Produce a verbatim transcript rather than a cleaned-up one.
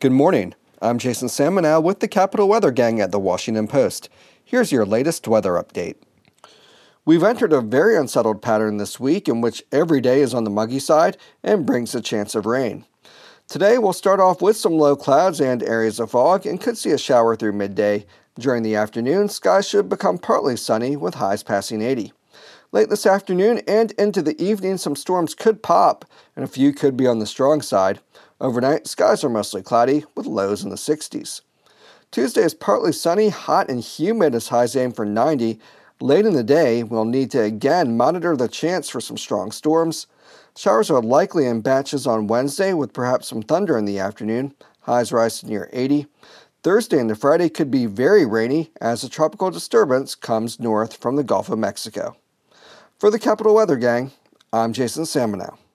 Good morning. I'm Jason Salmonow with the Capital Weather Gang at the Washington Post. Here's your latest weather update. We've entered a very unsettled pattern this week in which every day is on the muggy side and brings a chance of rain. Today we'll start off with some low clouds and areas of fog and could see a shower through midday. During the afternoon, skies should become partly sunny with highs passing eighty. Late this afternoon and into the evening, some storms could pop, and a few could be on the strong side. Overnight, skies are mostly cloudy, with lows in the sixties. Tuesday is partly sunny, hot and humid as highs aim for ninety. Late in the day, we'll need to again monitor the chance for some strong storms. Showers are likely in batches on Wednesday, with perhaps some thunder in the afternoon. Highs rise to near eighty. Thursday into Friday could be very rainy as a tropical disturbance comes north from the Gulf of Mexico. For the Capital Weather Gang, I'm Jason Salmonow.